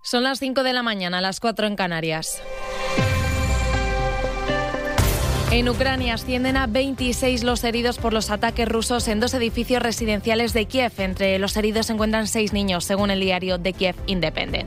Son las 5 de la mañana, las 4 en Canarias. En Ucrania ascienden a 26 los heridos por los ataques rusos en 2 edificios residenciales de Kiev. Entre los heridos se encuentran 6 niños, según el diario The Kiev Independent.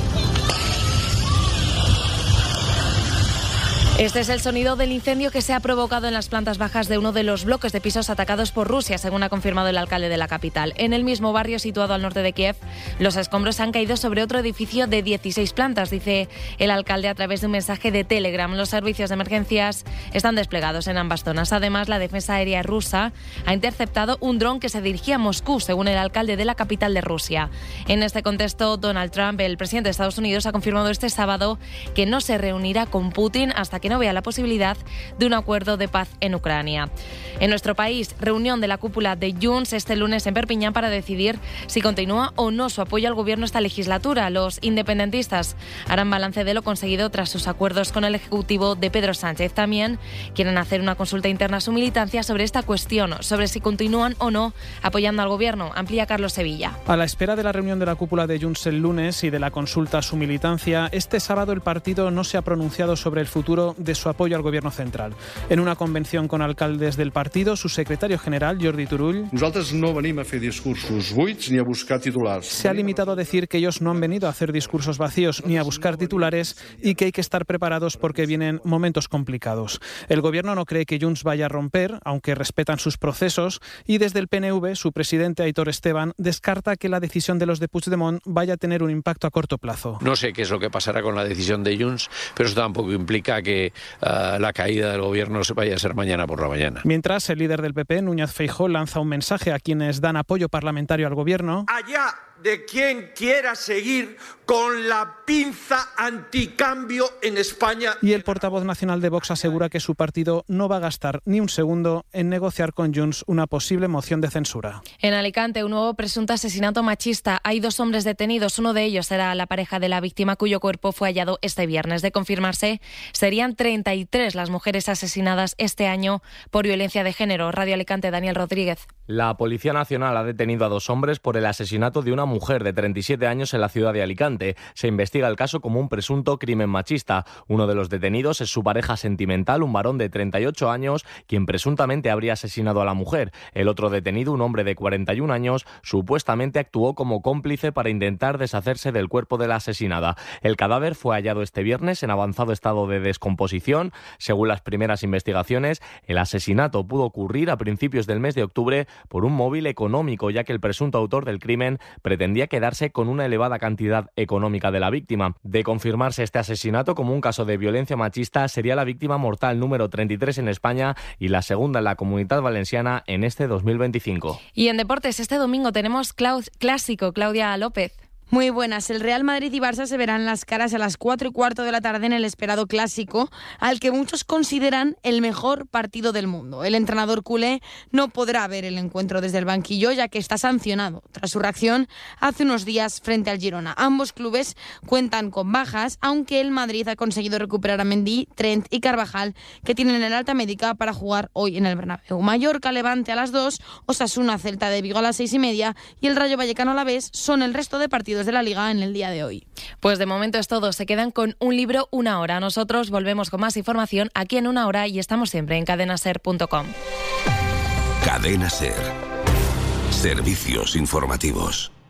Este es el sonido del incendio que se ha provocado en las plantas bajas de uno de los bloques de pisos atacados por Rusia, según ha confirmado el alcalde de la capital. En el mismo barrio situado al norte de Kiev, los escombros han caído sobre otro edificio de 16 plantas, dice el alcalde a través de un mensaje de Telegram. Los servicios de emergencias están desplegados en ambas zonas. Además, la defensa aérea rusa ha interceptado un dron que se dirigía a Moscú, según el alcalde de la capital de Rusia. En este contexto, Donald Trump, el presidente de Estados Unidos, ha confirmado este sábado que no se reunirá con Putin hasta que no vea la posibilidad de un acuerdo de paz en Ucrania. En nuestro país, reunión de la cúpula de Junts este lunes en Perpiñán para decidir si continúa o no su apoyo al gobierno esta legislatura. Los independentistas harán balance de lo conseguido tras sus acuerdos con el ejecutivo de Pedro Sánchez. También quieren hacer una consulta interna a su militancia sobre esta cuestión, sobre si continúan o no apoyando al gobierno. Amplía Carlos Sevilla. A la espera de la reunión de la cúpula de Junts el lunes y de la consulta a su militancia, este sábado el partido no se ha pronunciado sobre el futuro de su apoyo al gobierno central. En una convención con alcaldes del partido, su secretario general, Jordi Turull, nosaltres no venim a fer discursos buits ni a buscar titulars. Se ha limitado a decir que ellos no han venido a hacer discursos vacíos ni a buscar titulares y que hay que estar preparados porque vienen momentos complicados. El gobierno no cree que Junts vaya a romper, aunque respetan sus procesos, y desde el PNV, su presidente Aitor Esteban descarta que la decisión de los de Puigdemont vaya a tener un impacto a corto plazo. No sé qué es lo que pasará con la decisión de Junts, pero eso tampoco implica que la caída del gobierno se vaya a ser mañana por la mañana. Mientras, el líder del PP, Núñez Feijóo, lanza un mensaje a quienes dan apoyo parlamentario al gobierno. Allá de quien quiera seguir con la pinza anticambio en España. Y el portavoz nacional de Vox asegura que su partido no va a gastar ni un segundo en negociar con Junts una posible moción de censura. En Alicante, un nuevo presunto asesinato machista. Hay 2 hombres detenidos. Uno de ellos era la pareja de la víctima, cuyo cuerpo fue hallado este viernes. De confirmarse, serían 33 las mujeres asesinadas este año por violencia de género. Radio Alicante, Daniel Rodríguez. La Policía Nacional ha detenido a 2 hombres por el asesinato de una mujer de 37 años en la ciudad de Alicante. Se investiga el caso como un presunto crimen machista. Uno de los detenidos es su pareja sentimental, un varón de 38 años, quien presuntamente habría asesinado a la mujer. El otro detenido, un hombre de 41 años, supuestamente actuó como cómplice para intentar deshacerse del cuerpo de la asesinada. El cadáver fue hallado este viernes en avanzado estado de descomposición. Según las primeras investigaciones, el asesinato pudo ocurrir a principios del mes de octubre por un móvil económico, ya que el presunto autor del crimen pretendía quedarse con una elevada cantidad económica de la víctima. De confirmarse este asesinato como un caso de violencia machista, sería la víctima mortal número 33 en España y la segunda en la Comunidad Valenciana en este 2025. Y en deportes, este domingo tenemos clásico. Claudia López. Muy buenas. El Real Madrid y Barça se verán las caras a las 4:15 de la tarde en el esperado clásico, al que muchos consideran el mejor partido del mundo. El entrenador culé no podrá ver el encuentro desde el banquillo, ya que está sancionado tras su reacción hace unos días frente al Girona. Ambos clubes cuentan con bajas, aunque el Madrid ha conseguido recuperar a Mendy, Trent y Carvajal, que tienen el alta médica para jugar hoy en el Bernabéu. Mallorca, Levante a las 2, Osasuna, Celta de Vigo a las 6:30 y el Rayo Vallecano Alavés son el resto de partidos de la Liga en el día de hoy. Pues de momento es todo. Se quedan con un libro, una hora. Nosotros volvemos con más información aquí en una hora y estamos siempre en cadenaser.com. Cadena Ser. Servicios informativos.